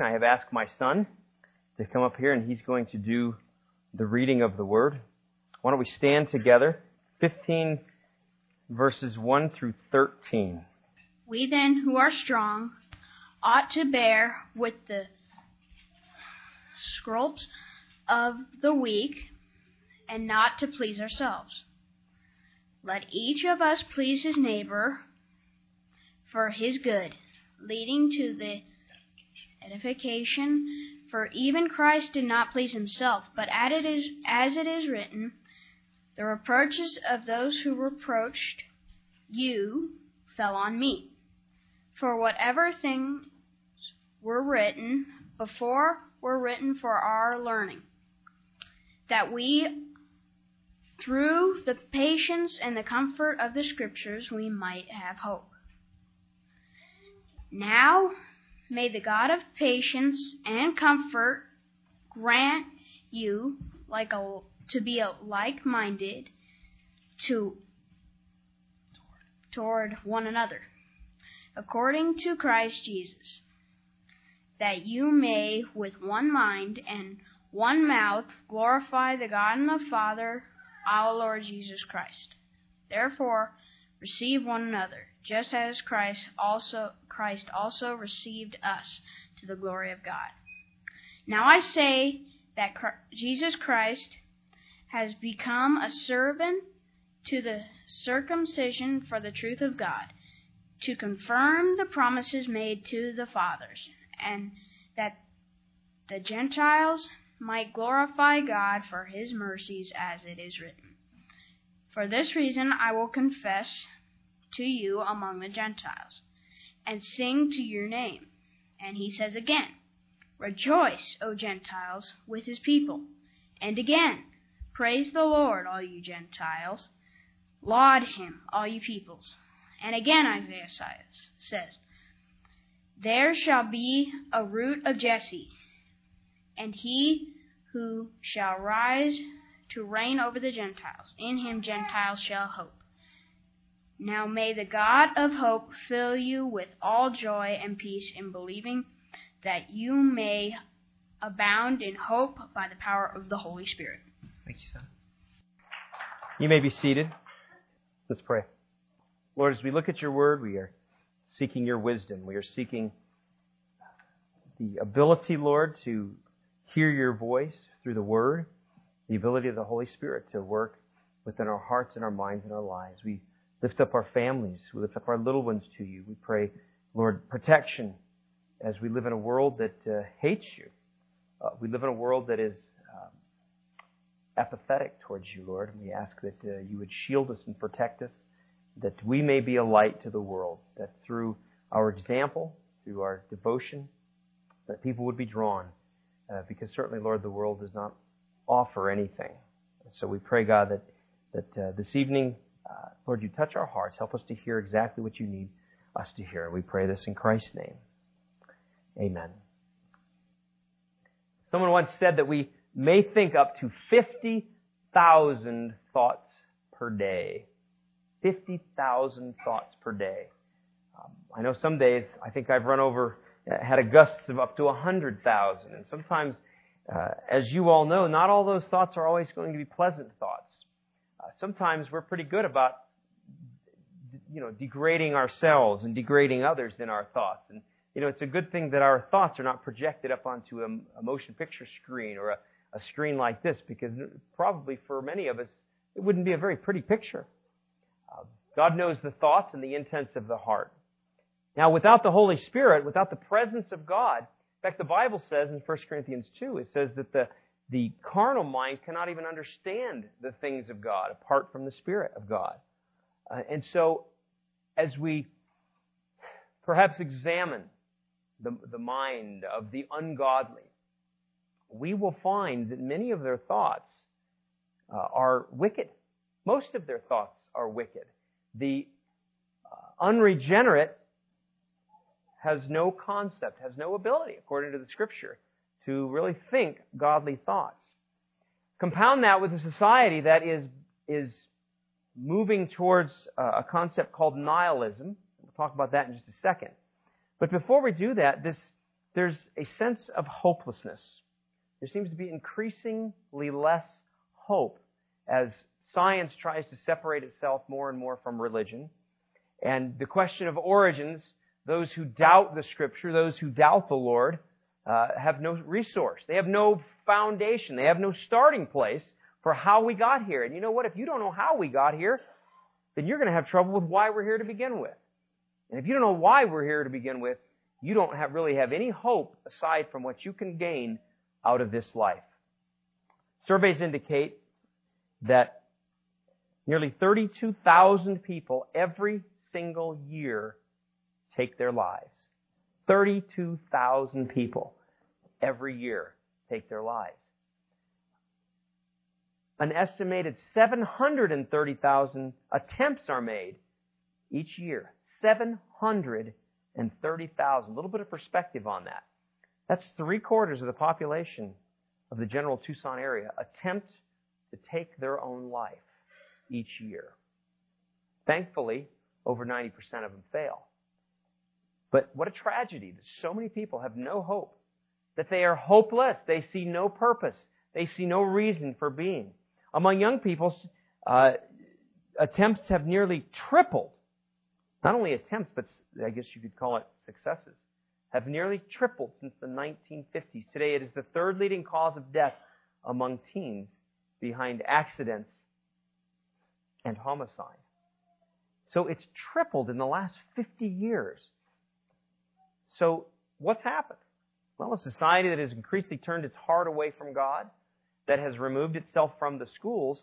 I have asked my son to come up here, and he's going to do the reading of the Word. Why don't we stand together? 15 verses 1 through 13. We then, who are strong, ought to bear with the scruples of the weak, and not to please ourselves. Let each of us please his neighbor for his good, leading to the edification. For even Christ did not please himself, but as it is written, the reproaches of those who reproached you fell on me. For whatever things were written before were written for our learning, that we, through the patience and the comfort of the Scriptures, we might have hope. Now may the God of patience and comfort grant you to be like-minded toward one another, according to Christ Jesus, that you may with one mind and one mouth glorify the God and the Father, our Lord Jesus Christ. Therefore, receive one another, just as Christ also received us to the glory of God. Now I say that Jesus Christ has become a servant to the circumcision for the truth of God, to confirm the promises made to the fathers, and that the Gentiles might glorify God for his mercies, as it is written. For this reason I will confess to you among the Gentiles, and sing to your name. And he says again, Rejoice, O Gentiles, with his people. And again, Praise the Lord, all you Gentiles. Laud him, all you peoples. And again Isaiah says, There shall be a root of Jesse, and he who shall rise to reign over the Gentiles. In him Gentiles shall hope. Now may the God of hope fill you with all joy and peace in believing, that you may abound in hope by the power of the Holy Spirit. Thank you, son. You may be seated. Let's pray. Lord, as we look at your word, we are seeking your wisdom. We are seeking the ability, Lord, to hear your voice through the word, the ability of the Holy Spirit to work within our hearts and our minds and our lives. We lift up our families. We lift up our little ones to you. We pray, Lord, protection as we live in a world that hates you. We live in a world that is apathetic towards you, Lord. And we ask that you would shield us and protect us, that we may be a light to the world, that through our example, through our devotion, that people would be drawn. Because certainly, Lord, the world does not offer anything. So we pray, God, that this evening, Lord, you touch our hearts. Help us to hear exactly what you need us to hear. We pray this in Christ's name. Amen. Someone once said that we may think up to 50,000 thoughts per day. 50,000 thoughts per day. I know some days, I think I've had a gusts of up to 100,000. And sometimes, as you all know, not all those thoughts are always going to be pleasant thoughts. Sometimes we're pretty good about, degrading ourselves and degrading others in our thoughts. And, it's a good thing that our thoughts are not projected up onto a motion picture screen or a screen like this, because probably for many of us, it wouldn't be a very pretty picture. God knows the thoughts and the intents of the heart. Now, without the Holy Spirit, without the presence of God, in fact, the Bible says in 1 Corinthians 2, it says that the carnal mind cannot even understand the things of God apart from the Spirit of God. And so, as we perhaps examine the mind of the ungodly, we will find that many of their thoughts are wicked. Most of their thoughts are wicked. The unregenerate has no concept, has no ability, according to the Scripture, to really think godly thoughts. Compound that with a society that is moving towards a concept called nihilism. We'll talk about that in just a second. But before we do that, this there's a sense of hopelessness. There seems to be increasingly less hope as science tries to separate itself more and more from religion. And the question of origins, those who doubt the Scripture, those who doubt the Lord, have no resource. They have no foundation. They have no starting place for how we got here. And you know what? If you don't know how we got here, then you're going to have trouble with why we're here to begin with. And if you don't know why we're here to begin with, you don't really have any hope aside from what you can gain out of this life. Surveys indicate that nearly 32,000 people every single year take their lives. 32,000 people every year take their lives. An estimated 730,000 attempts are made each year. 730,000. A little bit of perspective on that. That's 3/4 of the population of the general Tucson area attempt to take their own life each year. Thankfully, over 90% of them fail. But what a tragedy that so many people have no hope, that they are hopeless. They see no purpose. They see no reason for being. Among young people, attempts have nearly tripled. Not only attempts, but I guess you could call it successes, have nearly tripled since the 1950s. Today, it is the third leading cause of death among teens, behind accidents and homicide. So it's tripled in the last 50 years. So what's happened? Well, a society that has increasingly turned its heart away from God, that has removed itself from the schools,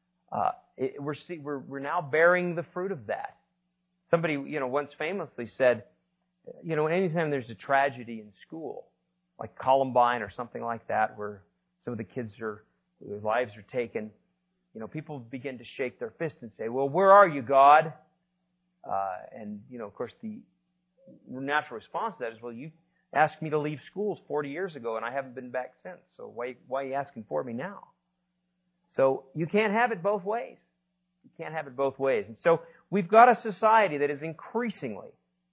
we're now bearing the fruit of that. Somebody, once famously said, anytime there's a tragedy in school, like Columbine or something like that, where some of the kids their lives are taken, people begin to shake their fist and say, well, where are you, God? And of course, the natural response to that is, well, you asked me to leave schools 40 years ago, and I haven't been back since, so why are you asking for me now? So you can't have it both ways. You can't have it both ways. And so we've got a society that is increasingly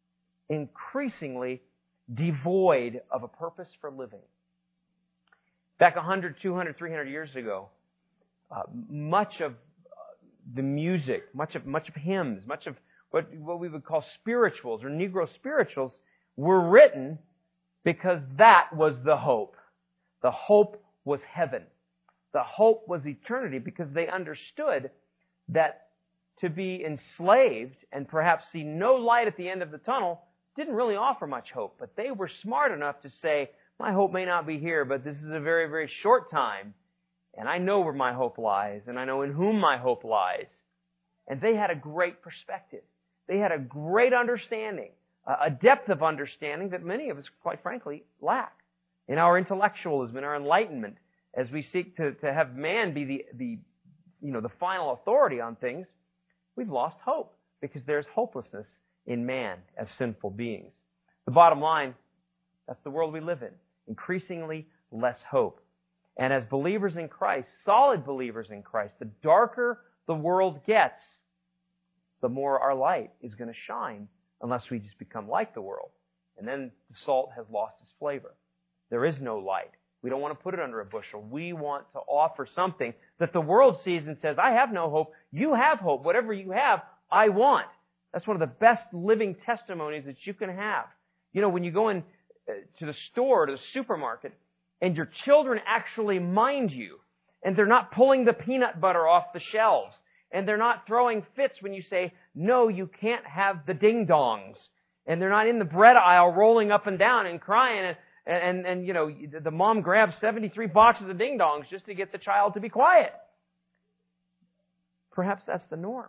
devoid of a purpose for living. Back 100, 200, 300 years ago, much of the music, much of hymns, much of what we would call spirituals or Negro spirituals were written because that was the hope. The hope was heaven. The hope was eternity, because they understood that to be enslaved and perhaps see no light at the end of the tunnel didn't really offer much hope. But they were smart enough to say, my hope may not be here, but this is a very, very short time, and I know where my hope lies, and I know in whom my hope lies. And they had a great perspective. They had a great understanding, a depth of understanding that many of us, quite frankly, lack in our intellectualism, in our enlightenment, as we seek to have man be the final authority on things. We've lost hope because there's hopelessness in man as sinful beings. The bottom line, that's the world we live in. Increasingly less hope. And as believers in Christ, solid believers in Christ, the darker the world gets, the more our light is going to shine, unless we just become like the world. And then the salt has lost its flavor. There is no light. We don't want to put it under a bushel. We want to offer something that the world sees and says, I have no hope. You have hope. Whatever you have, I want. That's one of the best living testimonies that you can have. When you go in to the store, to the supermarket, and your children actually mind you, and they're not pulling the peanut butter off the shelves, and they're not throwing fits when you say, no, you can't have the ding-dongs, and they're not in the bread aisle rolling up and down and crying, and the mom grabs 73 boxes of ding-dongs just to get the child to be quiet. Perhaps that's the norm.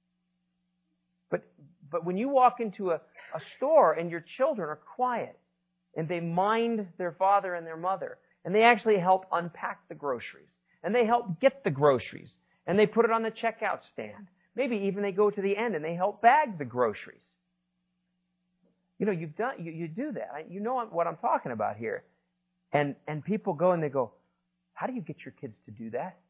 But when you walk into a store and your children are quiet, and they mind their father and their mother, and they actually help unpack the groceries, and they help get the groceries, and they put it on the checkout stand. Maybe even they go to the end and they help bag the groceries. You do that. You know what I'm talking about here. And people go and they go, how do you get your kids to do that?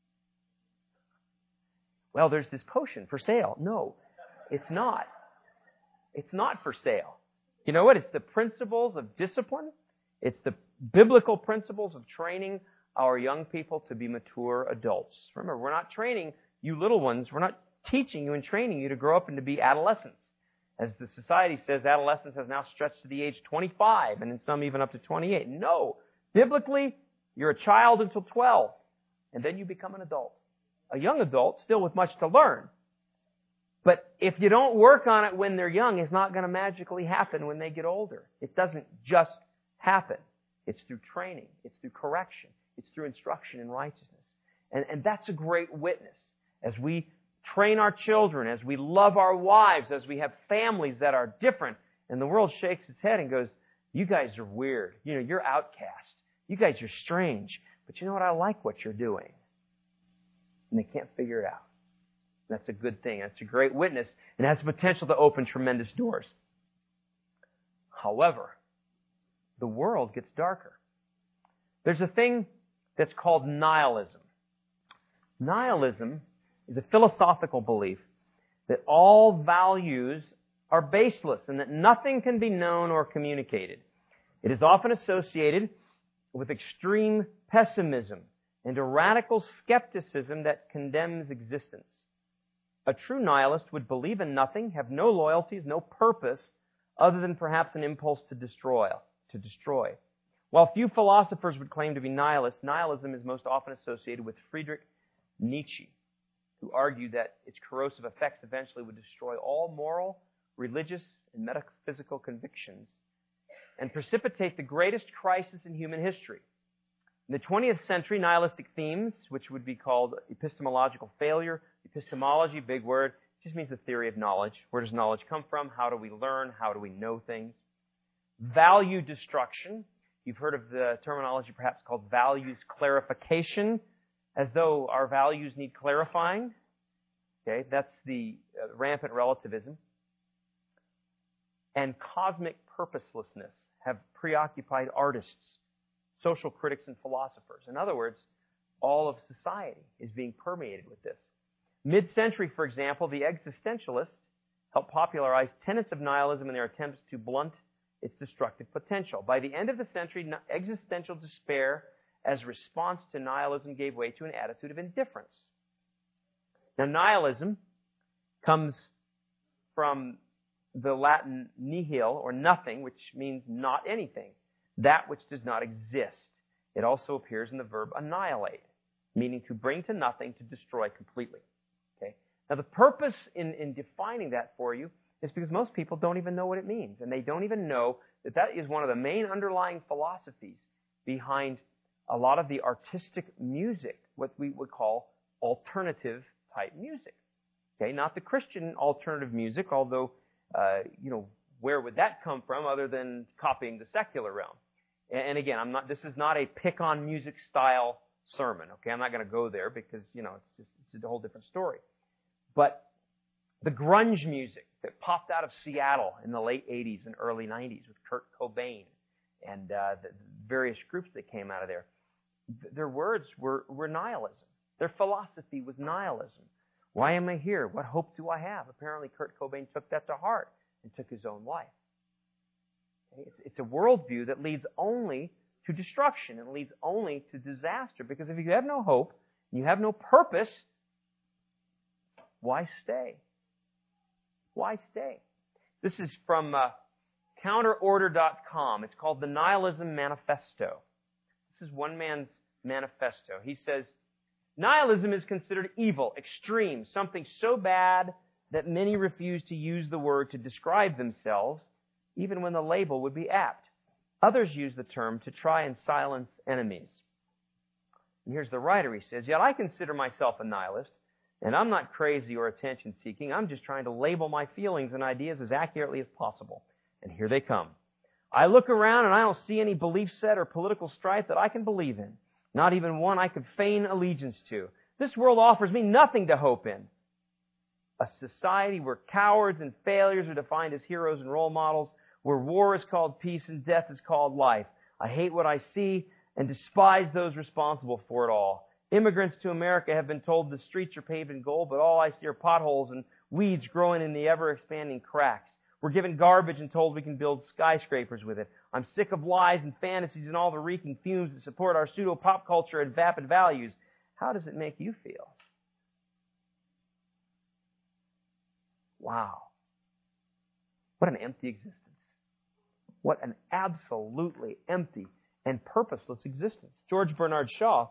Well, there's this potion for sale. No, it's not. It's not for sale. You know what? It's the principles of discipline. It's the biblical principles of training our young people to be mature adults. Remember, we're not training you little ones. We're not teaching you and training you to grow up and to be adolescents. As the society says, adolescence has now stretched to the age 25, and in some even up to 28. No. Biblically, you're a child until 12, and then you become an adult. A young adult, still with much to learn. But if you don't work on it when they're young, it's not going to magically happen when they get older. It doesn't just happen. It's through training. It's through correction. It's through instruction in righteousness. And that's a great witness. As we train our children, as we love our wives, as we have families that are different, and the world shakes its head and goes, you guys are weird. You know, you're outcast. You guys are strange. But you know what? I like what you're doing. And they can't figure it out. That's a good thing. That's a great witness and has the potential to open tremendous doors. However, the world gets darker. There's a thing that's called nihilism. Nihilism is a philosophical belief that all values are baseless and that nothing can be known or communicated. It is often associated with extreme pessimism and a radical skepticism that condemns existence. A true nihilist would believe in nothing, have no loyalties, no purpose, other than perhaps an impulse to destroy. While few philosophers would claim to be nihilists, nihilism is most often associated with Friedrich Nietzsche, who argued that its corrosive effects eventually would destroy all moral, religious, and metaphysical convictions and precipitate the greatest crisis in human history. In the 20th century, nihilistic themes, which would be called epistemological failure, epistemology, big word, just means the theory of knowledge. Where does knowledge come from? How do we learn? How do we know things? Value destruction. You've heard of the terminology perhaps called values clarification, as though our values need clarifying. Okay, that's the rampant relativism. And cosmic purposelessness have preoccupied artists, social critics, and philosophers. In other words, all of society is being permeated with this. Mid-century, for example, the existentialists helped popularize tenets of nihilism in their attempts to blunt its destructive potential. By the end of the century, existential despair as response to nihilism gave way to an attitude of indifference. Now, nihilism comes from the Latin nihil, or nothing, which means not anything, that which does not exist. It also appears in the verb annihilate, meaning to bring to nothing, to destroy completely. Okay? Now, the purpose in defining that for you is because most people don't even know what it means, and they don't even know that that is one of the main underlying philosophies behind a lot of the artistic music, what we would call alternative type music. Okay, not the Christian alternative music, although, where would that come from other than copying the secular realm? And again, this is not a pick-on music style sermon. Okay, I'm not going to go there because, it's a whole different story. But the grunge music that popped out of Seattle in the late 80s and early 90s with Kurt Cobain and the various groups that came out of there, their words were nihilism. Their philosophy was nihilism. Why am I here? What hope do I have? Apparently, Kurt Cobain took that to heart and took his own life. Okay? It's a worldview that leads only to destruction and leads only to disaster. Because if you have no hope and you have no purpose, why stay? Why stay? This is from counterorder.com. It's called the Nihilism Manifesto. This is one man's manifesto. He says, nihilism is considered evil, extreme, something so bad that many refuse to use the word to describe themselves, even when the label would be apt. Others use the term to try and silence enemies. And here's the writer. He says, yet I consider myself a nihilist, and I'm not crazy or attention-seeking. I'm just trying to label my feelings and ideas as accurately as possible. And here they come. I look around and I don't see any belief set or political strife that I can believe in. Not even one I could feign allegiance to. This world offers me nothing to hope in. A society where cowards and failures are defined as heroes and role models, where war is called peace and death is called life. I hate what I see and despise those responsible for it all. Immigrants to America have been told the streets are paved in gold, but all I see are potholes and weeds growing in the ever-expanding cracks. We're given garbage and told we can build skyscrapers with it. I'm sick of lies and fantasies and all the reeking fumes that support our pseudo-pop culture and vapid values. How does it make you feel? Wow. What an empty existence. What an absolutely empty and purposeless existence. George Bernard Shaw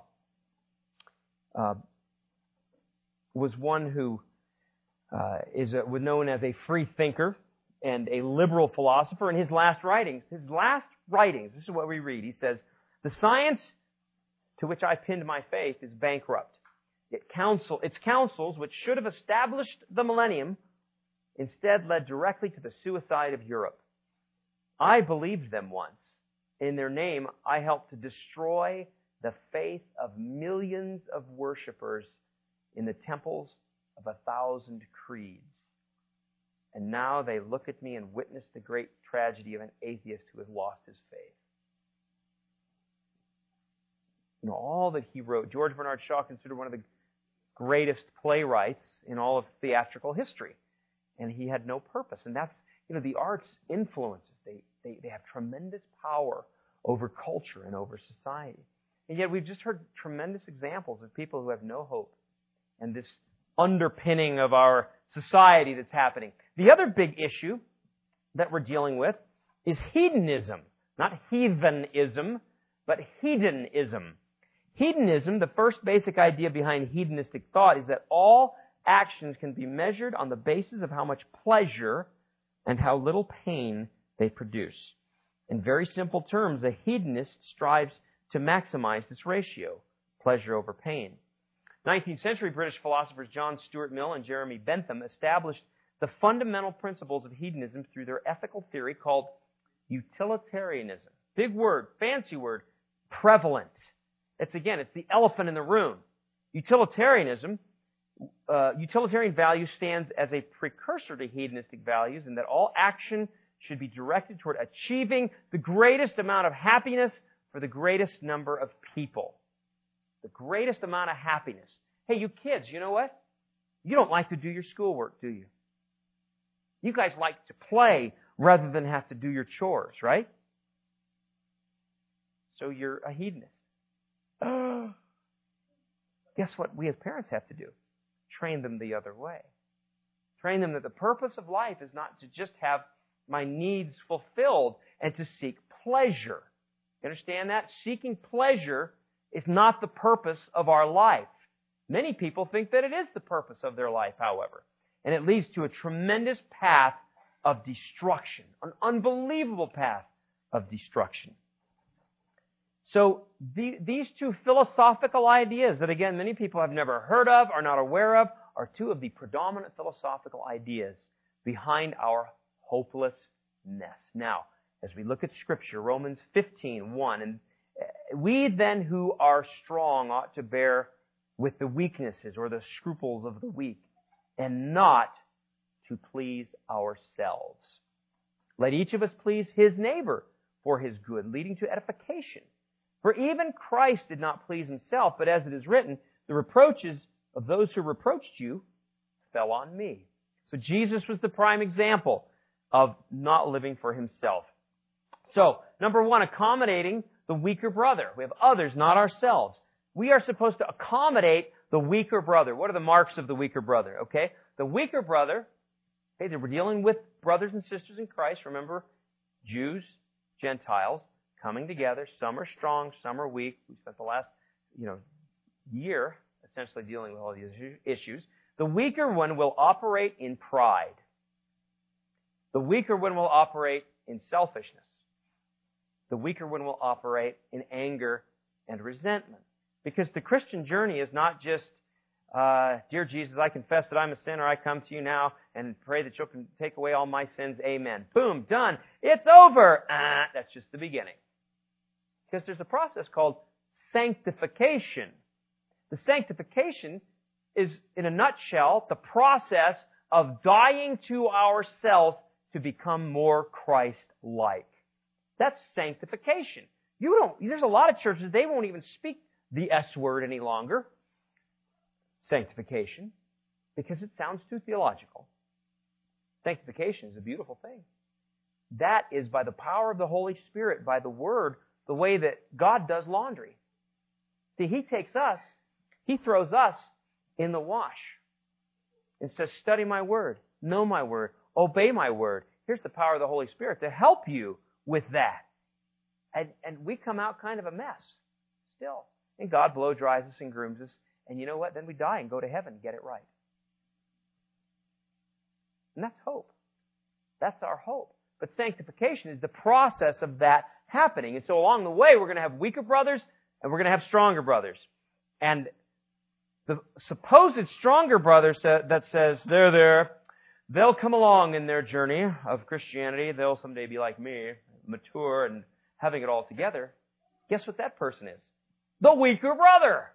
was one who was known as a free thinker and a liberal philosopher. In his last writings, this is what we read. He says, "The science to which I pinned my faith is bankrupt. Its counsels, which should have established the millennium, instead led directly to the suicide of Europe. I believed them once. In their name, I helped to destroy the faith of millions of worshippers in the temples of 1,000 creeds. And now they look at me and witness the great tragedy of an atheist who has lost his faith." You know, all that he wrote, George Bernard Shaw considered one of the greatest playwrights in all of theatrical history. And he had no purpose. And that's, the arts influences. They have tremendous power over culture and over society. And yet we've just heard tremendous examples of people who have no hope and this underpinning of our society that's happening. The other big issue that we're dealing with is hedonism. Not heathenism, but hedonism. Hedonism, the first basic idea behind hedonistic thought, is that all actions can be measured on the basis of how much pleasure and how little pain they produce. In very simple terms, a hedonist strives to maximize this ratio, pleasure over pain. 19th century British philosophers John Stuart Mill and Jeremy Bentham established the fundamental principles of hedonism through their ethical theory called utilitarianism. Big word, fancy word, prevalent. It's the elephant in the room. Utilitarian value stands as a precursor to hedonistic values in that all action should be directed toward achieving the greatest amount of happiness for the greatest number of people. The greatest amount of happiness. Hey, you kids, you know what? You don't like to do your schoolwork, do you? You guys like to play rather than have to do your chores, right? So you're a hedonist. Guess what we as parents have to do? Train them the other way. Train them that the purpose of life is not to just have my needs fulfilled and to seek pleasure. You understand that? Seeking pleasure is not the purpose of our life. Many people think that it is the purpose of their life, however. And it leads to a tremendous path of destruction. An unbelievable path of destruction. So these two philosophical ideas that, again, many people have never heard of, are not aware of, are two of the predominant philosophical ideas behind our hopelessness. Now, as we look at Scripture, Romans 15:1, and we then who are strong ought to bear with the weaknesses or the scruples of the weak, and not to please ourselves. Let each of us please his neighbor for his good, leading to edification. For even Christ did not please himself, but as it is written, the reproaches of those who reproached you fell on me. So Jesus was the prime example of not living for himself. So, number one, accommodating the weaker brother. We have others, not ourselves. We are supposed to accommodate the weaker brother. What are the marks of the weaker brother? Okay, the weaker brother, okay, we're dealing with brothers and sisters in Christ. Remember, Jews, Gentiles, coming together. Some are strong, some are weak. We spent the last, year essentially dealing with all these issues. The weaker one will operate in pride. The weaker one will operate in selfishness. The weaker one will operate in anger and resentment. Because the Christian journey is not just, dear Jesus, I confess that I'm a sinner. I come to you now and pray that you can take away all my sins. Amen. Boom, done. It's over. That's just the beginning. Because there's a process called sanctification. The sanctification is, in a nutshell, the process of dying to ourselves to become more Christ-like. That's sanctification. There's a lot of churches, they won't even speak the S word any longer. Sanctification. Because it sounds too theological. Sanctification is a beautiful thing. That is by the power of the Holy Spirit, by the Word, the way that God does laundry. See, He takes us, He throws us in the wash and says, study my Word, know my Word, obey my Word. Here's the power of the Holy Spirit to help you with that. And we come out kind of a mess still. And God blow dries us and grooms us. And you know what? Then we die and go to heaven and get it right. And that's hope. That's our hope. But sanctification is the process of that happening. And so along the way, we're going to have weaker brothers and we're going to have stronger brothers. And the supposed stronger brother that says, they'll come along in their journey of Christianity. They'll someday be like me, mature and having it all together. Guess what that person is? The weaker brother.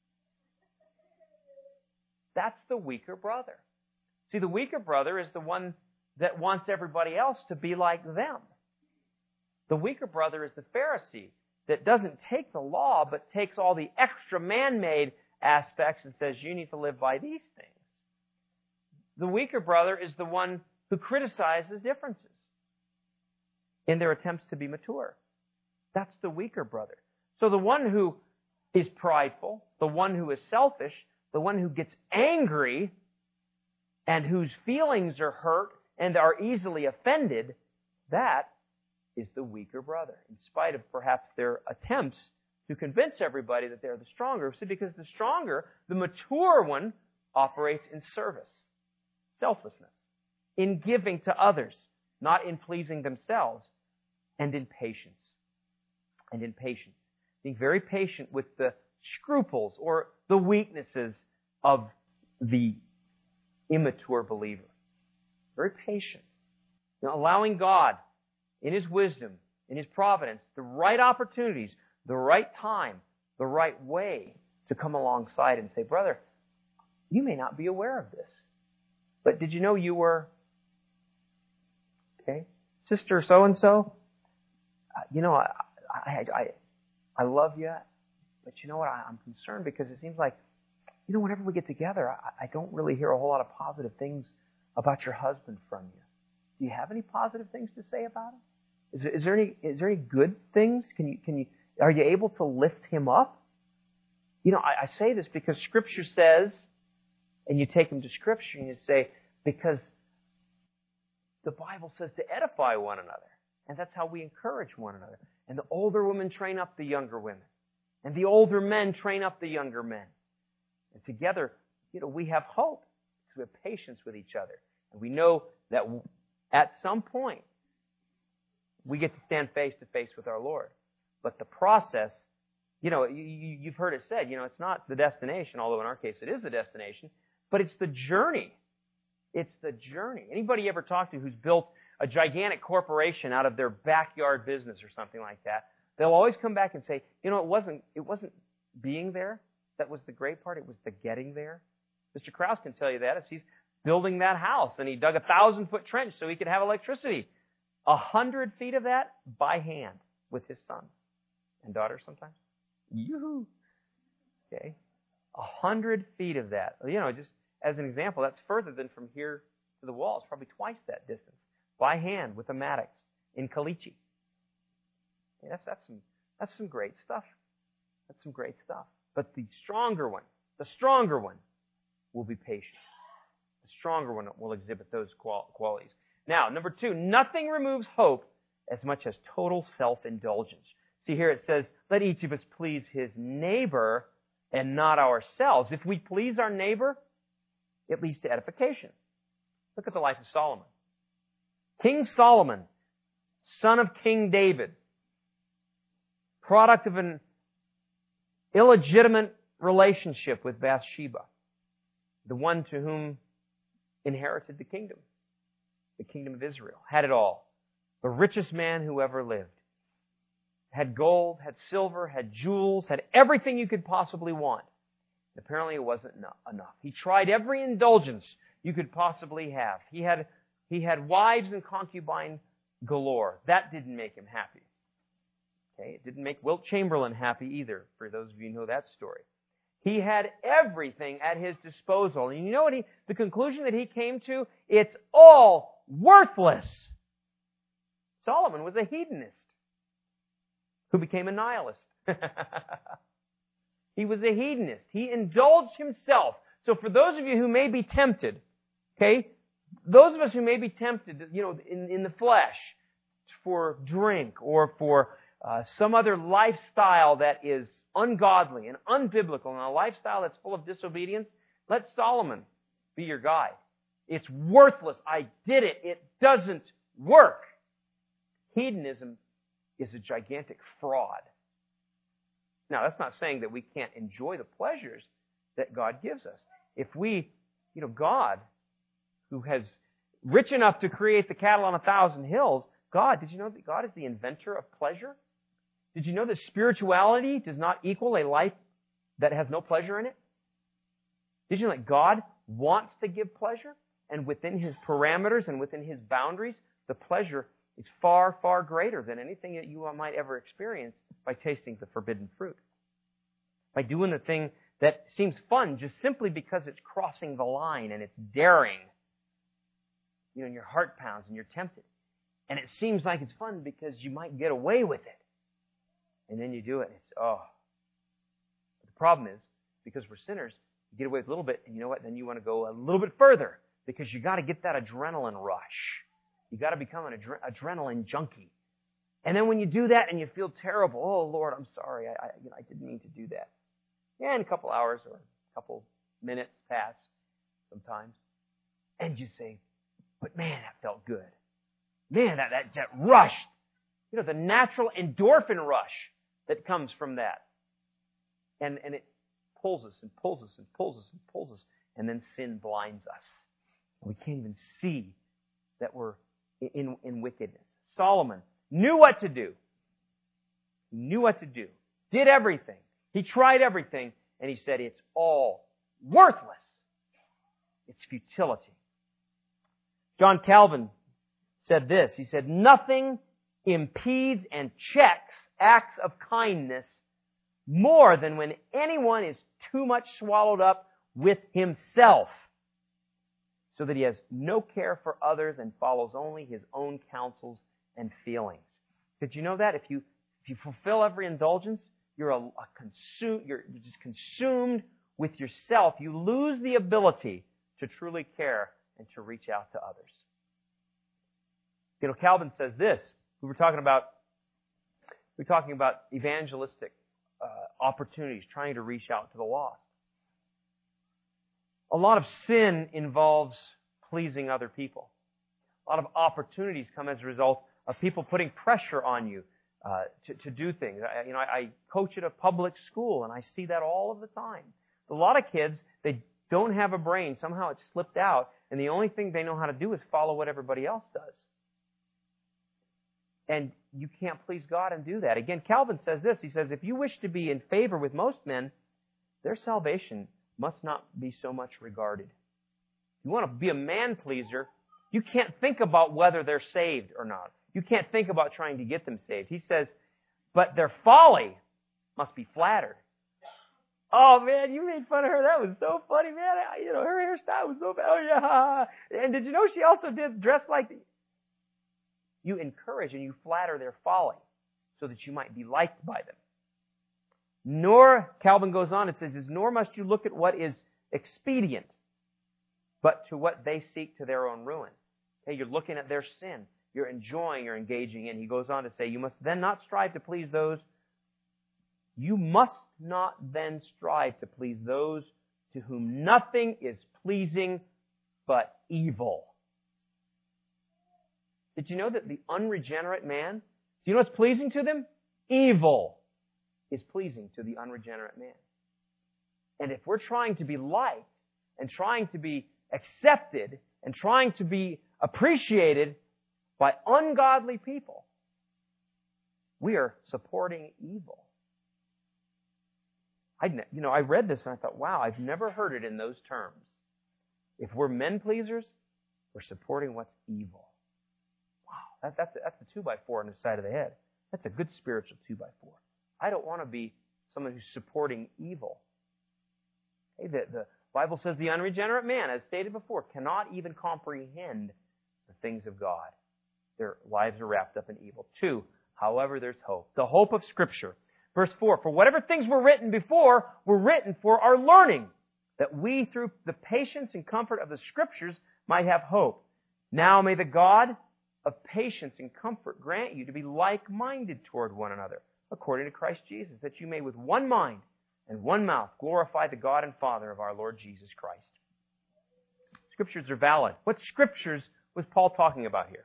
That's the weaker brother. See, the weaker brother is the one that wants everybody else to be like them. The weaker brother is the Pharisee that doesn't take the law, but takes all the extra man-made aspects and says, you need to live by these things. The weaker brother is the one who criticizes differences in their attempts to be mature. That's the weaker brother. So the one who is prideful, the one who is selfish, the one who gets angry and whose feelings are hurt and are easily offended, that is the weaker brother, in spite of perhaps their attempts to convince everybody that they're the stronger. See, because the stronger, the mature one, operates in service, selflessness, in giving to others, not in pleasing themselves, and in patience. And in patience. Being very patient with the scruples or the weaknesses of the immature believer. Very patient. Now, allowing God, in His wisdom, in His providence, the right opportunities, the right time, the right way to come alongside and say, brother, you may not be aware of this, but did you know you were, okay, sister so-and-so? I love you, but you know what? I'm concerned because it seems like, whenever we get together, I don't really hear a whole lot of positive things about your husband from you. Do you have any positive things to say about him? Is there any good things? Are you able to lift him up? I say this because Scripture says, and you take them to Scripture and you say, because the Bible says to edify one another. And that's how we encourage one another. And the older women train up the younger women. And the older men train up the younger men. And together, we have hope because we have patience with each other. And we know that at some point, we get to stand face to face with our Lord. But the process, you've heard it said, it's not the destination, although in our case it is the destination, but it's the journey. It's the journey. Anybody ever talk to who's built a gigantic corporation out of their backyard business or something like that, they'll always come back and say, it wasn't being there that was the great part, it was the getting there. Mr. Krause can tell you that as he's building that house, and he dug a 1,000-foot trench so he could have electricity. 100 feet of that by hand with his son and daughter sometimes. Yoo-hoo! Okay. 100 feet of that. Just as an example, that's further than from here to the wall. It's probably twice that distance. By hand with a Maddox in Caliche. Yeah, that's some great stuff. That's some great stuff. But the stronger one will be patient. The stronger one will exhibit those qualities. Now, number 2, nothing removes hope as much as total self-indulgence. See here it says, let each of us please his neighbor and not ourselves. If we please our neighbor, it leads to edification. Look at the life of Solomon. King Solomon, son of King David, product of an illegitimate relationship with Bathsheba, the one to whom inherited the kingdom of Israel, had it all. The richest man who ever lived. Had gold, had silver, had jewels, had everything you could possibly want. Apparently it wasn't enough. He tried every indulgence you could possibly have. He had wives and concubine galore. That didn't make him happy. Okay, it didn't make Wilt Chamberlain happy either, for those of you who know that story. He had everything at his disposal. And you know what the conclusion that he came to? It's all worthless. Solomon was a hedonist who became a nihilist. He was a hedonist. He indulged himself. So for those of you who may be tempted, okay, those of us who may be tempted, in the flesh for drink or for some other lifestyle that is ungodly and unbiblical and a lifestyle that's full of disobedience, let Solomon be your guide. It's worthless. I did it. It doesn't work. Hedonism is a gigantic fraud. Now, that's not saying that we can't enjoy the pleasures that God gives us. If we, God, who has rich enough to create the cattle on 1,000 hills, did you know that God is the inventor of pleasure? Did you know that spirituality does not equal a life that has no pleasure in it? Did you know that God wants to give pleasure? And within His parameters and within His boundaries, the pleasure is far, far greater than anything that you might ever experience by tasting the forbidden fruit. By doing the thing that seems fun just simply because it's crossing the line and it's daring. And your heart pounds and you're tempted. And it seems like it's fun because you might get away with it. And then you do it and it's, But the problem is, because we're sinners, you get away with a little bit and you know what? Then you want to go a little bit further because you got to get that adrenaline rush. You got to become an adrenaline junkie. And then when you do that and you feel terrible, oh Lord, I'm sorry, I didn't mean to do that. Yeah, and a couple hours or a couple minutes pass sometimes. And you say, but man, that felt good. Man, that rush. The natural endorphin rush that comes from that. And it pulls us and pulls us and pulls us and pulls us. And then sin blinds us. We can't even see that we're in wickedness. Solomon knew what to do. He knew what to do. Did everything. He tried everything. And he said, it's all worthless. It's futility. John Calvin said this. He said, nothing impedes and checks acts of kindness more than when anyone is too much swallowed up with himself, so that he has no care for others and follows only his own counsels and feelings. Did you know that? If you fulfill every indulgence, you're just consumed with yourself. You lose the ability to truly care and to reach out to others. Calvin says this. We were talking about evangelistic opportunities, trying to reach out to the lost. A lot of sin involves pleasing other people. A lot of opportunities come as a result of people putting pressure on you to do things. I coach at a public school, and I see that all of the time. A lot of kids, they don't have a brain. Somehow it's slipped out, and the only thing they know how to do is follow what everybody else does. And you can't please God and do that. Again, Calvin says this. He says, if you wish to be in favor with most men, their salvation must not be so much regarded. If you want to be a man-pleaser, you can't think about whether they're saved or not. You can't think about trying to get them saved. He says, but their folly must be flattered. Oh, man, you made fun of her. That was so funny, man. Her hairstyle was so bad. Oh, yeah. And did you know she also did dress like... You encourage and you flatter their folly so that you might be liked by them. Nor, Calvin goes on and says, nor must you look at what is expedient, but to what they seek to their own ruin. Okay, you're looking at their sin. You're enjoying, you're engaging in. He goes on to say, you must then not strive to please those. You must not then strive to please those to whom nothing is pleasing but evil. Did you know that the unregenerate man, do you know what's pleasing to them? Evil is pleasing to the unregenerate man. And if we're trying to be liked and trying to be accepted and trying to be appreciated by ungodly people, we are supporting evil. I read this and I thought, wow, I've never heard it in those terms. If we're men pleasers, we're supporting what's evil. Wow, that's a 2x4 on the side of the head. That's a good spiritual 2x4. I don't want to be someone who's supporting evil. Okay, the Bible says the unregenerate man, as stated before, cannot even comprehend the things of God. Their lives are wrapped up in evil. 2, however, there's hope. The hope of Scripture. Verse 4, for whatever things were written before were written for our learning, that we through the patience and comfort of the Scriptures might have hope. Now may the God of patience and comfort grant you to be like-minded toward one another, according to Christ Jesus, that you may with one mind and one mouth glorify the God and Father of our Lord Jesus Christ. Scriptures are valid. What Scriptures was Paul talking about here?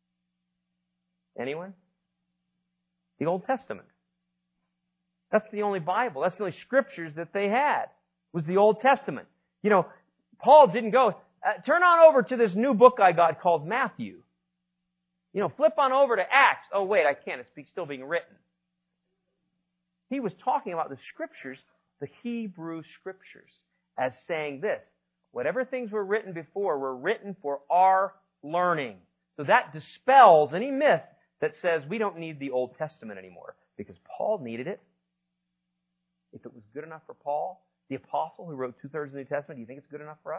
Anyone? The Old Testament. That's the only Bible. That's the only Scriptures that they had, was the Old Testament. You know, Paul didn't go, turn on over to this new book I got called Matthew. You know, flip on over to Acts. Oh, wait, I can't. It's still being written. He was talking about the Scriptures, the Hebrew Scriptures, as saying this: whatever things were written before were written for our learning. So that dispels any myth that says we don't need the Old Testament anymore, because Paul needed it. If it was good enough for Paul, the apostle who wrote 2/3 of the New Testament, do you think it's good enough for us?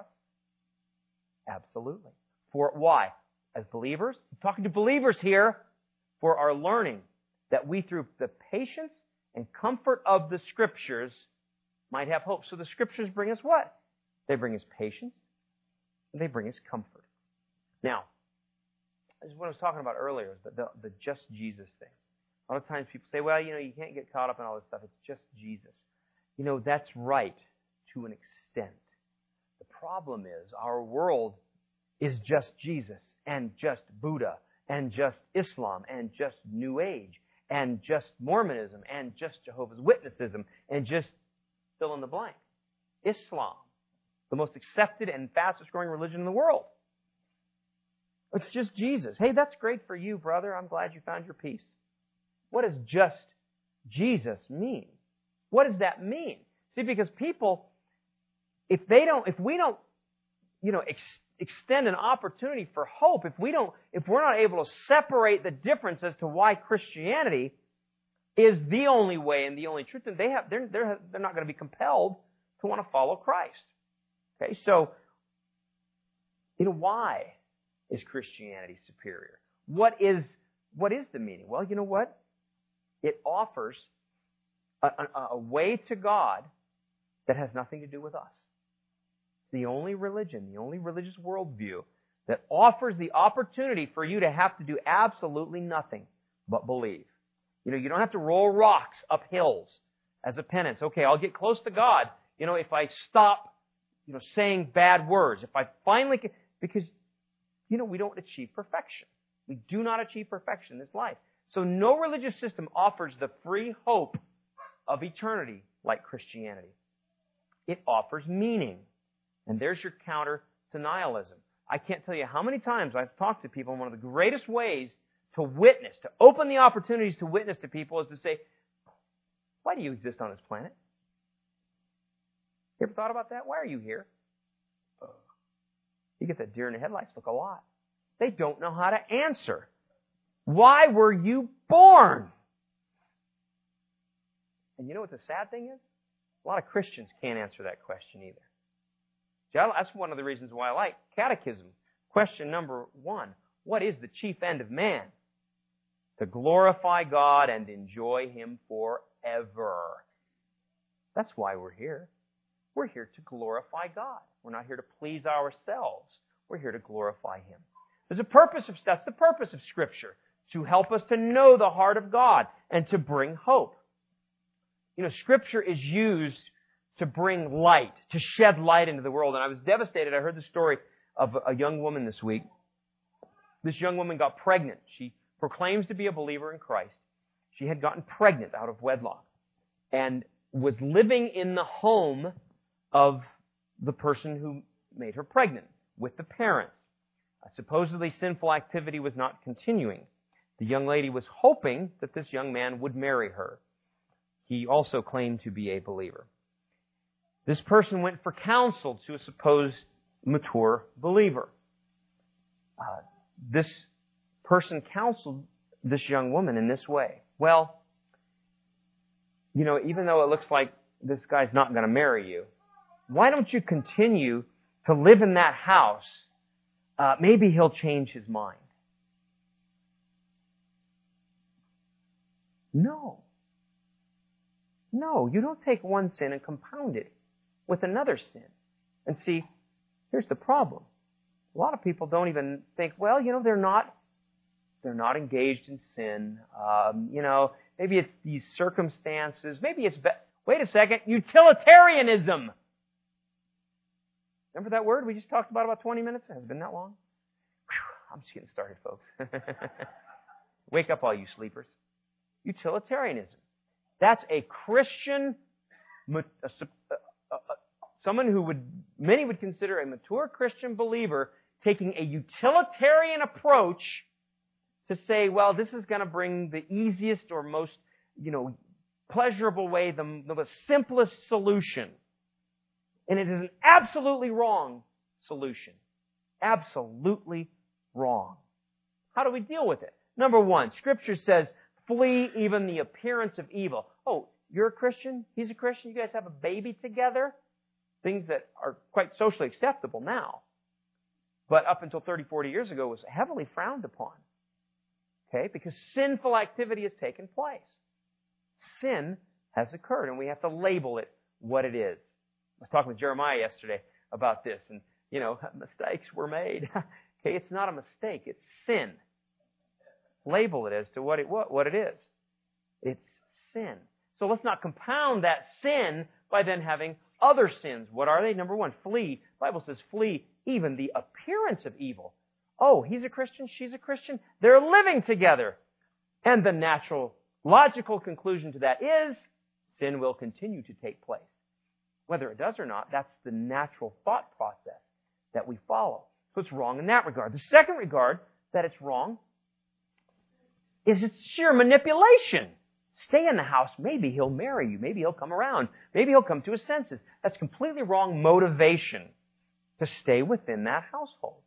Absolutely. For why? As believers, I'm talking to believers here, for our learning, that we through the patience and comfort of the Scriptures might have hope. So the Scriptures bring us what? They bring us patience, and they bring us comfort. Now, this is what I was talking about earlier, the just Jesus thing. A lot of times people say, well, you know, you can't get caught up in all this stuff. It's just Jesus. You know, that's right to an extent. The problem is our world is just Jesus and just Buddha and just Islam and just New Age and just Mormonism and just Jehovah's Witnessism and just fill in the blank. Islam, the most accepted and fastest growing religion in the world. It's just Jesus. Hey, that's great for you, brother. I'm glad you found your peace. What does just Jesus mean? What does that mean? See, because people, if we don't, extend an opportunity for hope, if we're not able to separate the difference as to why Christianity is the only way and the only truth, then they're not going to be compelled to want to follow Christ. Okay, so why is Christianity superior? What is the meaning? Well, you know what? It offers a way to God that has nothing to do with us. The only religion, the only religious worldview that offers the opportunity for you to have to do absolutely nothing but believe. You don't have to roll rocks up hills as a penance. Okay, I'll get close to God, if I stop, saying bad words. If I finally, because, we don't achieve perfection. We do not achieve perfection in this life. So no religious system offers the free hope of eternity like Christianity. It offers meaning. And there's your counter to nihilism. I can't tell you how many times I've talked to people, and one of the greatest ways to witness, to open the opportunities to witness to people is to say, why do you exist on this planet? You ever thought about that? Why are you here? You get that deer in the headlights look a lot. They don't know how to answer. Why were you born? And you know what the sad thing is? A lot of Christians can't answer that question either. That's one of the reasons why I like catechism. Question number 1, what is the chief end of man? To glorify God and enjoy Him forever. That's why we're here. We're here to glorify God. We're not here to please ourselves. We're here to glorify Him. That's the purpose of Scripture, to help us to know the heart of God and to bring hope. Scripture is used to bring light, to shed light into the world. And I was devastated. I heard the story of a young woman this week. This young woman got pregnant. She proclaims to be a believer in Christ. She had gotten pregnant out of wedlock and was living in the home of the person who made her pregnant with the parents. Supposedly sinful activity was not continuing. The young lady was hoping that this young man would marry her. He also claimed to be a believer. This person went for counsel to a supposed mature believer. This person counseled this young woman in this way. Well, even though it looks like this guy's not going to marry you, why don't you continue to live in that house maybe he'll change his mind. No. No, you don't take one sin and compound it with another sin. And see, here's the problem. A lot of people don't even think, well, they're not engaged in sin. Maybe it's these circumstances. Maybe it's, wait a second, utilitarianism. Remember that word we just talked about 20 minutes? Has it been that long? Whew, I'm just getting started, folks. Wake up, all you sleepers. Utilitarianism. That's a Christian, someone who many would consider a mature Christian believer taking a utilitarian approach to say, well, this is going to bring the easiest or most, pleasurable way, the simplest solution. And it is an absolutely wrong solution. Absolutely wrong. How do we deal with it? Number one, Scripture says, flee even the appearance of evil. Oh, you're a Christian? He's a Christian? You guys have a baby together? Things that are quite socially acceptable now. But up until 30, 40 years ago was heavily frowned upon. Okay? Because sinful activity has taken place. Sin has occurred, and we have to label it what it is. I was talking with Jeremiah yesterday about this, and, mistakes were made. Okay, it's not a mistake, it's sin. Label it as to what it is. It's sin. So let's not compound that sin by then having other sins. What are they? Number one, flee. The Bible says flee even the appearance of evil. Oh, he's a Christian, she's a Christian. They're living together. And the natural, logical conclusion to that is sin will continue to take place. Whether it does or not, that's the natural thought process that we follow. So it's wrong in that regard. The second regard that it's wrong is it's sheer manipulation. Stay in the house. Maybe he'll marry you. Maybe he'll come around. Maybe he'll come to his senses. That's completely wrong motivation to stay within that household.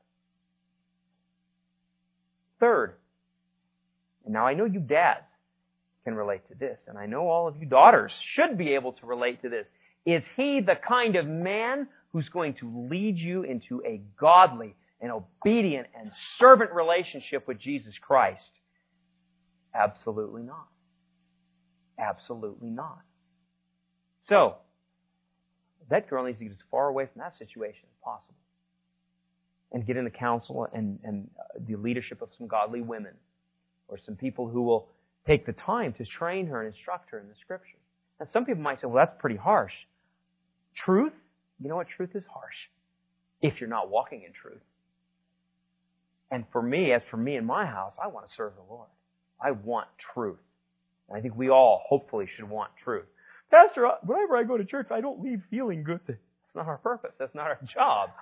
Third, and now I know you dads can relate to this, and I know all of you daughters should be able to relate to this. Is he the kind of man who's going to lead you into a godly and obedient and servant relationship with Jesus Christ? Absolutely not. Absolutely not. So, that girl needs to get as far away from that situation as possible. And get in the counsel and the leadership of some godly women. Or some people who will take the time to train her and instruct her in the Scriptures. And some people might say, well, that's pretty harsh. Truth? You know what? Truth is harsh. If you're not walking in truth. And for me, as for me in my house, I want to serve the Lord. I want truth. And I think we all hopefully should want truth. Pastor, whenever I go to church, I don't leave feeling good. That's not our purpose. That's not our job.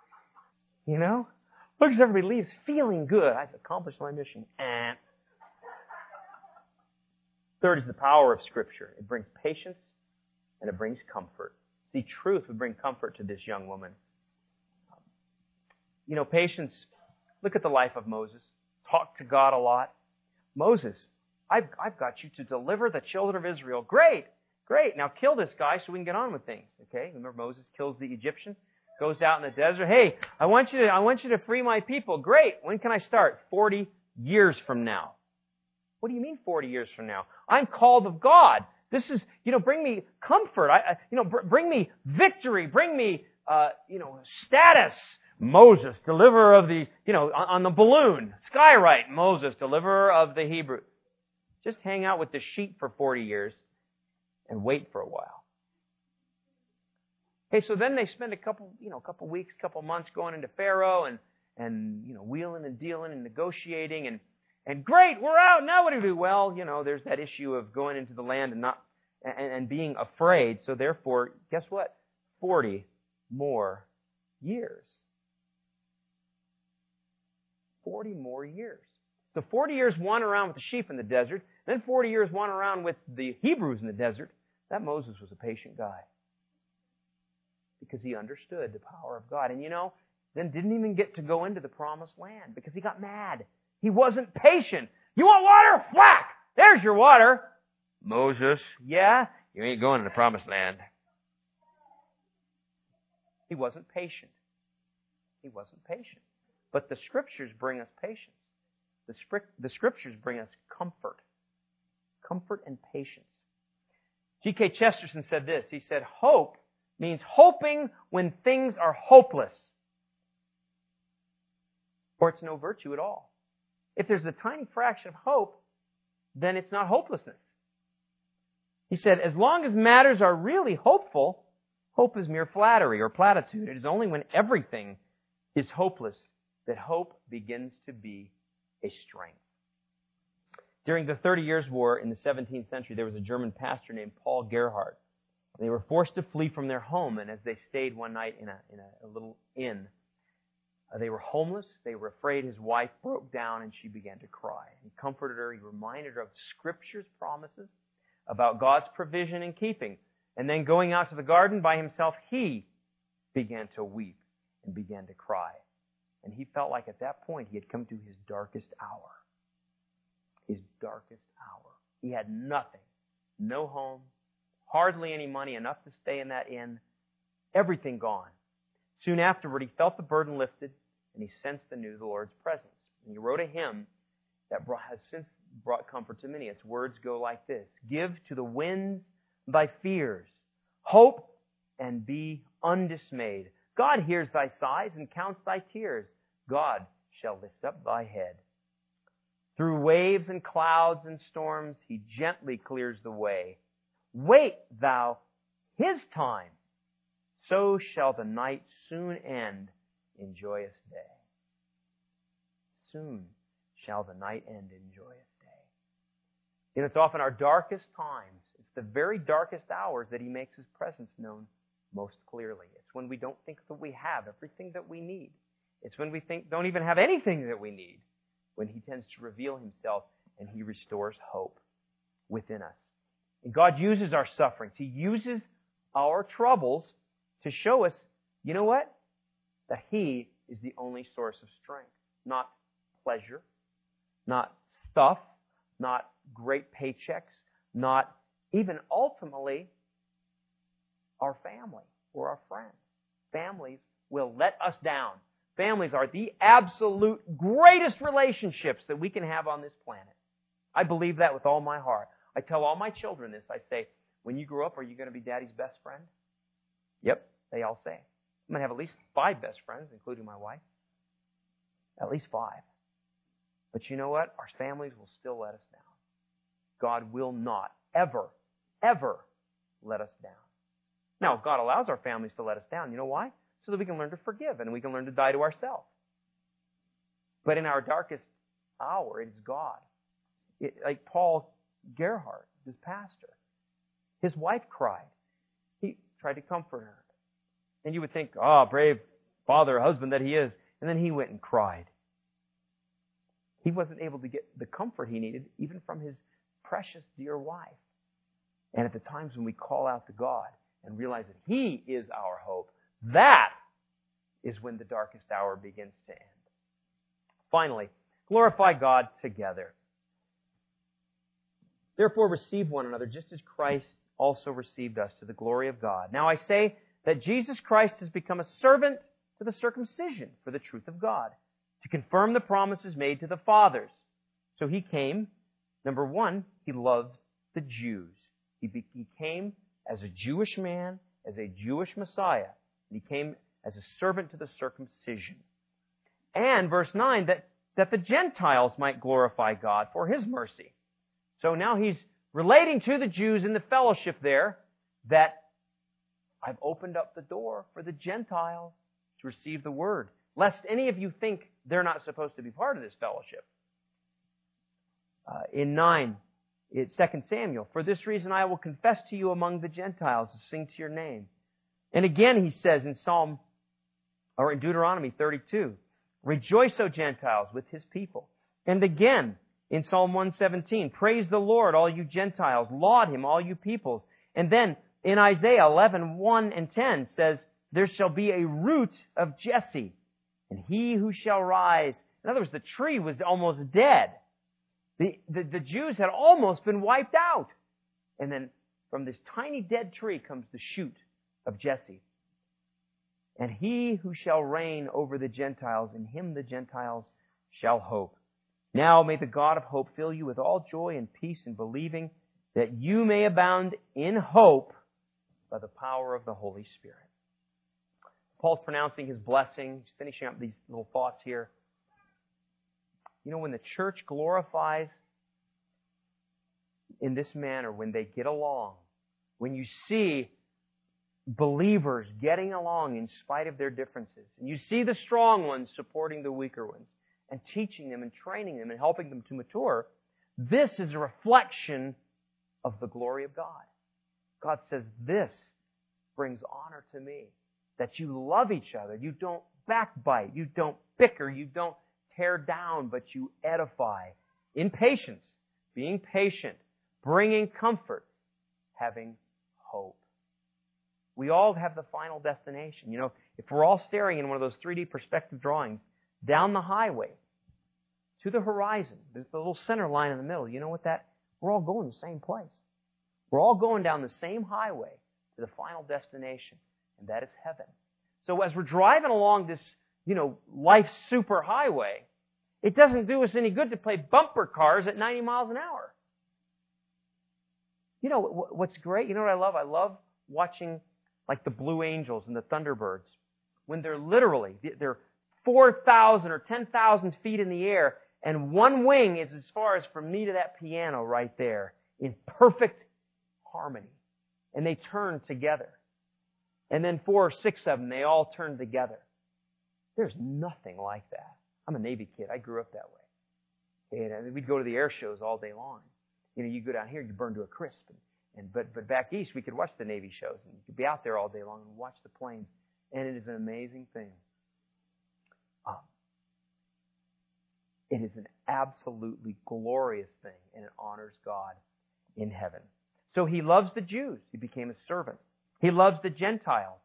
Look, as everybody leaves feeling good. I've accomplished my mission. Third is the power of Scripture. It brings patience and it brings comfort. See, truth would bring comfort to this young woman. Patience. Look at the life of Moses. Talk to God a lot. Moses, I've got you to deliver the children of Israel. Great. Now kill this guy so we can get on with things. Okay? Remember Moses kills the Egyptian, goes out in the desert. Hey, I want you to free my people. Great. When can I start? 40 years from now. What do you mean 40 years from now? I'm called of God. This is, bring me comfort. Bring me victory. Bring me, status. Moses, deliverer of the, on the balloon. Skywrite, Moses, deliverer of the Hebrew. Just hang out with the sheep for 40 years and wait for a while. Okay, so then they spend a couple weeks, couple months going into Pharaoh and wheeling and dealing and negotiating and great, we're out. Now what do we do? Well, there's that issue of going into the land and being afraid. So therefore, guess what? 40 more years. 40 more years. So 40 years wandering around with the sheep in the desert, then 40 years wandering around with the Hebrews in the desert. That Moses was a patient guy. Because he understood the power of God. And then didn't even get to go into the promised land because he got mad. He wasn't patient. You want water? Whack! There's your water. Moses, yeah? You ain't going to the promised land. He wasn't patient. He wasn't patient. But the Scriptures bring us patience. The Scriptures bring us comfort. Comfort and patience. G.K. Chesterton said this. He said, hope means hoping when things are hopeless, or it's no virtue at all. If there's a tiny fraction of hope, then it's not hopelessness. He said, as long as matters are really hopeful, hope is mere flattery or platitude. It is only when everything is hopeless that hope begins to be a strength. During the 30 Years' War in the 17th century, there was a German pastor named Paul Gerhardt. They were forced to flee from their home, and as they stayed one night in a little inn, they were homeless. They were afraid. His wife broke down, and she began to cry. He comforted her. He reminded her of Scripture's promises about God's provision and keeping. And then going out to the garden by himself, he began to weep and began to cry. And he felt like at that point he had come to his darkest hour. His darkest hour. He had nothing. No home. Hardly any money, enough to stay in that inn. Everything gone. Soon afterward, he felt the burden lifted, and he sensed anew the Lord's presence. And he wrote a hymn that has since brought comfort to many. Its words go like this. Give to the winds thy fears, hope, and be undismayed. God hears thy sighs and counts thy tears. God shall lift up thy head. Through waves and clouds and storms, he gently clears the way. Wait thou his time, so shall the night soon end in joyous day. Soon shall the night end in joyous day. You know, it's often our darkest times, it's the very darkest hours that he makes his presence known most clearly. It's when we don't think that we have everything that we need. It's when we don't even have anything that we need, when he tends to reveal himself and he restores hope within us. And God uses our sufferings. He uses our troubles to show us, you know what? That he is the only source of strength. Not pleasure, not stuff, not great paychecks, not even ultimately our family or our friends. Families will let us down. Families are the absolute greatest relationships that we can have on this planet. I believe that with all my heart. I tell all my children this. I say, when you grow up, are you going to be Daddy's best friend? Yep, they all say. I'm going to have at least 5 best friends, including my wife. At least 5. But you know what? Our families will still let us down. God will not ever, ever let us down. Now, God allows our families to let us down. You know why? So that we can learn to forgive and we can learn to die to ourselves. But in our darkest hour, it is God. Like Paul Gerhardt, this pastor, his wife cried. He tried to comfort her. And you would think, brave father, husband that he is. And then he went and cried. He wasn't able to get the comfort he needed, even from his precious dear wife. And at the times when we call out to God and realize that he is our hope, that is when the darkest hour begins to end. Finally, glorify God together. Therefore, receive one another, just as Christ also received us to the glory of God. Now I say that Jesus Christ has become a servant to the circumcision for the truth of God, to confirm the promises made to the fathers. So he came, number one, he loved the Jews. He came as a Jewish man, as a Jewish Messiah. He came as a servant to the circumcision. And verse 9, that the Gentiles might glorify God for his mercy. So now he's relating to the Jews in the fellowship there that I've opened up the door for the Gentiles to receive the word, lest any of you think they're not supposed to be part of this fellowship. In 9, it's 2 Samuel. For this reason I will confess to you among the Gentiles and sing to your name. And again he says in Deuteronomy 32, rejoice, O Gentiles, with his people. And again in Psalm 117, praise the Lord, all you Gentiles. Laud him, all you peoples. And then in Isaiah 11, 1 and 10 says, there shall be a root of Jesse, and he who shall rise. In other words, the tree was almost dead. The Jews had almost been wiped out. And then from this tiny dead tree comes the shoot of Jesse. And he who shall reign over the Gentiles, in him the Gentiles shall hope. Now may the God of hope fill you with all joy and peace in believing, that you may abound in hope by the power of the Holy Spirit. Paul's pronouncing his blessing. He's finishing up these little thoughts here. You know, when the church glorifies in this manner, when they get along, when you see believers getting along in spite of their differences, and you see the strong ones supporting the weaker ones, and teaching them and training them and helping them to mature, this is a reflection of the glory of God. God says, this brings honor to me. That you love each other. You don't backbite. You don't bicker. You don't tear down, but you edify. In patience. Being patient. Bringing comfort. Having hope. We all have the final destination. You know, if we're all staring in one of those 3D perspective drawings down the highway to the horizon, there's the little center line in the middle. You know what that? We're all going the same place. We're all going down the same highway to the final destination. And that is heaven. So as we're driving along this, life super highway, it doesn't do us any good to play bumper cars at 90 miles an hour. You know what's great? You know what I love? I love watching like the Blue Angels and the Thunderbirds. When they're 4,000 or 10,000 feet in the air, and one wing is as far as from me to that piano right there in perfect harmony. And they turn together. And then 4 or 6 of them, they all turn together. There's nothing like that. I'm a Navy kid. I grew up that way. And we'd go to the air shows all day long. You go down here, you burn to a crisp. But back east, we could watch the Navy shows. And you could be out there all day long and watch the planes. And it is an amazing thing. It is an absolutely glorious thing, and it honors God in heaven. So he loves the Jews. He became a servant. He loves the Gentiles.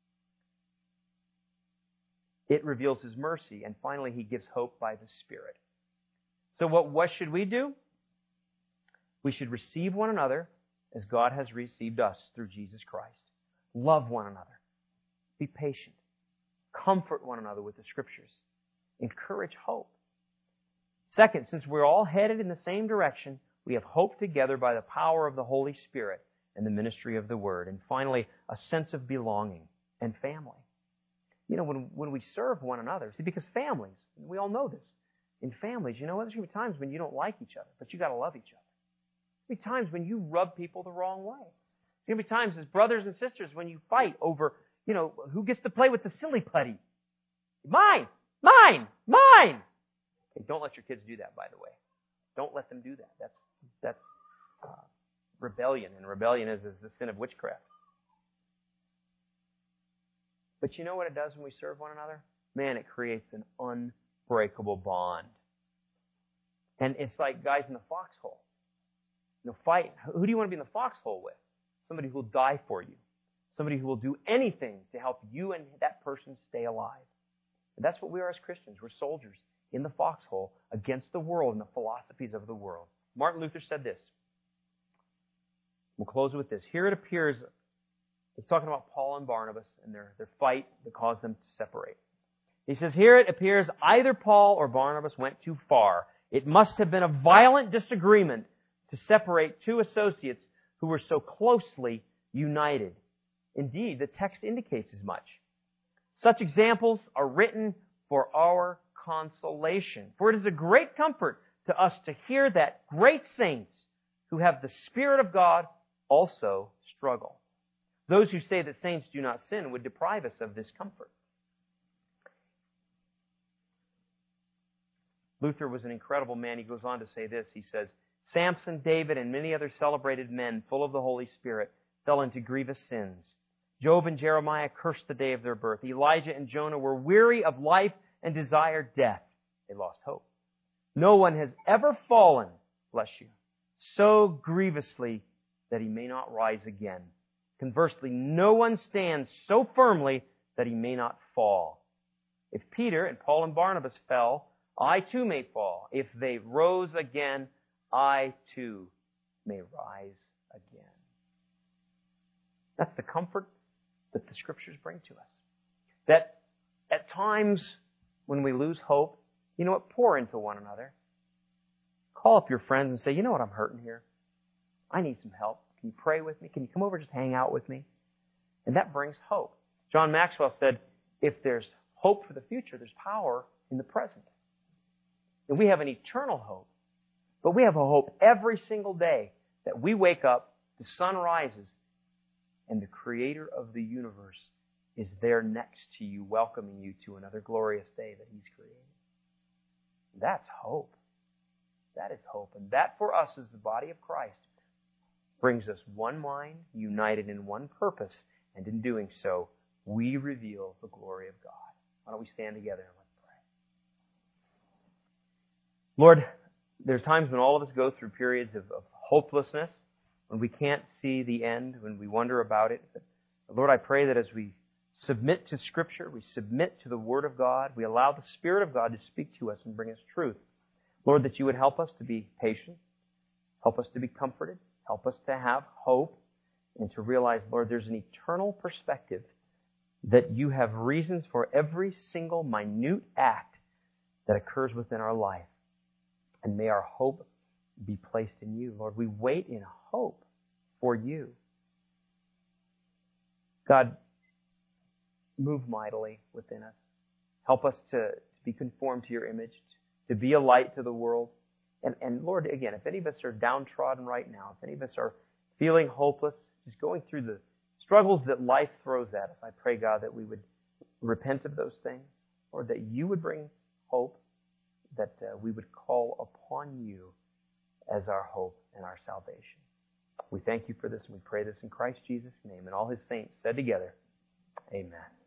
It reveals his mercy. And finally, he gives hope by the Spirit. So what should we do? We should receive one another as God has received us through Jesus Christ. Love one another. Be patient. Comfort one another with the Scriptures. Encourage hope. Second, since we're all headed in the same direction, we have hope together by the power of the Holy Spirit and the ministry of the Word. And finally, a sense of belonging and family. When we serve one another, see, because families, we all know this, in families, there's going to be times when you don't like each other, but you got to love each other. There'll be times when you rub people the wrong way. There'll be times as brothers and sisters when you fight over, who gets to play with the silly putty. Mine! Mine! Mine! Okay, don't let your kids do that, by the way. Don't let them do that. That's rebellion, and rebellion is the sin of witchcraft. But you know what it does when we serve one another? Man, it creates an unbreakable bond. And it's like guys in the foxhole. Fight. Who do you want to be in the foxhole with? Somebody who will die for you. Somebody who will do anything to help you and that person stay alive. And that's what we are as Christians. We're soldiers in the foxhole against the world and the philosophies of the world. Martin Luther said this. We'll close with this. Here it appears, it's talking about Paul and Barnabas and their fight that caused them to separate. He says, here it appears either Paul or Barnabas went too far. It must have been a violent disagreement to separate two associates who were so closely united. Indeed, the text indicates as much. Such examples are written for our consolation. For it is a great comfort to us to hear that great saints who have the Spirit of God also struggle. Those who say that saints do not sin would deprive us of this comfort. Luther was an incredible man. He goes on to say this. He says, Samson, David, and many other celebrated men full of the Holy Spirit fell into grievous sins. Job and Jeremiah cursed the day of their birth. Elijah and Jonah were weary of life and desired death. They lost hope. No one has ever fallen, bless you, so grievously that he may not rise again. Conversely, no one stands so firmly that he may not fall. If Peter and Paul and Barnabas fell, I too may fall. If they rose again, I too may rise again. That's the comfort that the Scriptures bring to us. That at times when we lose hope, you know what? Pour into one another. Call up your friends and say, you know what? I'm hurting here. I need some help. Can you pray with me? Can you come over and just hang out with me? And that brings hope. John Maxwell said, if there's hope for the future, there's power in the present. And we have an eternal hope. But we have a hope every single day that we wake up, the sun rises, and the Creator of the universe is there next to you, welcoming you to another glorious day that He's created. That's hope. That is hope. And that for us as the body of Christ brings us one mind, united in one purpose, and in doing so, we reveal the glory of God. Why don't we stand together and let's pray. Lord, there's times when all of us go through periods of hopelessness, when we can't see the end, when we wonder about it. But Lord, I pray that as we submit to Scripture, we submit to the Word of God, we allow the Spirit of God to speak to us and bring us truth. Lord, that you would help us to be patient, help us to be comforted, help us to have hope, and to realize, Lord, there's an eternal perspective that you have reasons for every single minute act that occurs within our life. And may our hope be placed in you. Lord, we wait in hope for you. God, move mightily within us. Help us to be conformed to your image, to be a light to the world. And Lord, again, if any of us are downtrodden right now, if any of us are feeling hopeless, just going through the struggles that life throws at us, I pray, God, that we would repent of those things, or that you would bring hope, that we would call upon you as our hope and our salvation. We thank you for this, and we pray this in Christ Jesus' name. And all His saints said together, amen.